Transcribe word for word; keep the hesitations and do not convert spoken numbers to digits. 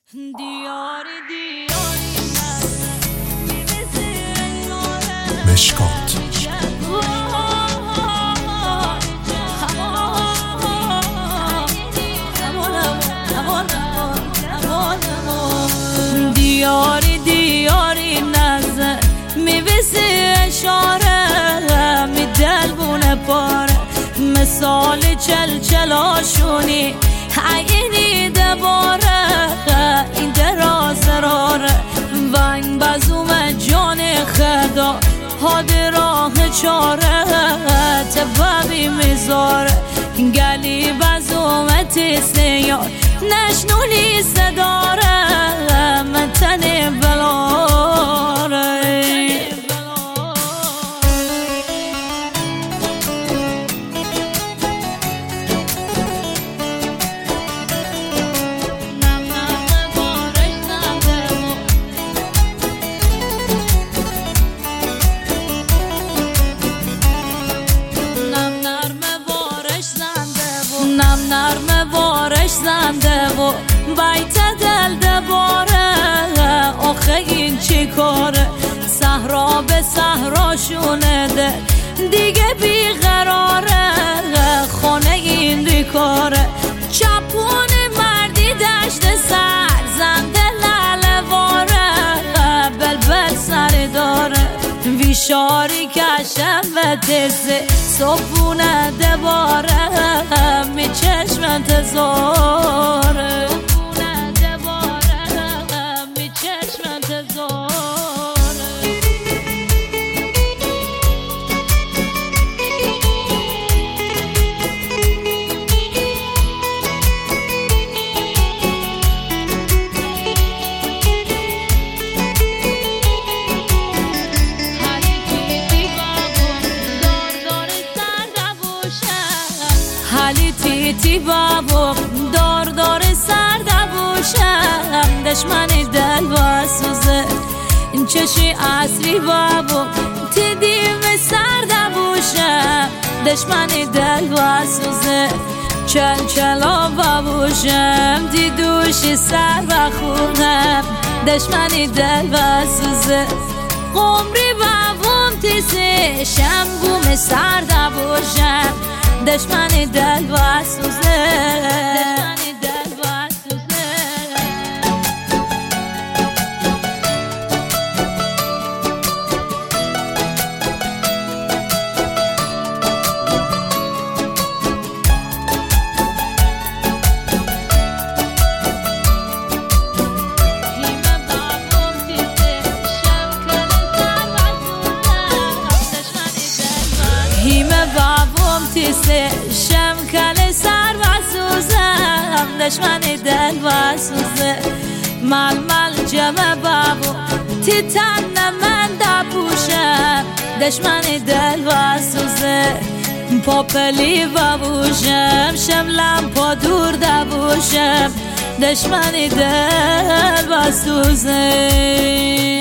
دیاری دیاری مشکات دیاری دیاری نظر میویسی اشاره می دل بونه پاره مثال چل چلاشونی عینی دباره این دراز راره ونگ بزوم جان خدا هاد راه چاره تبابی میذاره گلی بزوم تیسیار نشنولی صداره من تنی بلاره نم نرم بارش زنده و بیت دل دباره آخه این چی کاره صحرا به صحرا شونه ده دیگه بیقراره خانه این ریکاره چپون مردی دشت سر زنده لالواره بلبل سر داره ویشاری کشم و تزه صبحونه دباره می چشم انتظاره صبحونه دباره می چشم انتظاره حالی تیتی بابو دار دار سر دبوشم دشمنی دل و سوزه این چشی اصری بابو تیدیم سر دبوشم دشمنی دل و سوزه چل چلا بابوشم دی دوشی سر و خونم دشمنی دل و سوزه قمری بابوم تیزه شمگوم سر دبوشم دشمنی دل و سوزه دشمنی دل و سوزه هیمه بابوم تیسه شم کل سر و سوزم دشمنی دل و سوزه مل مل جمع بابو تی تن من دبوشم دشمنی دل و سوزه پاپلی بابوشم شملم پا دور دبوشم دشمنی دل و سوزه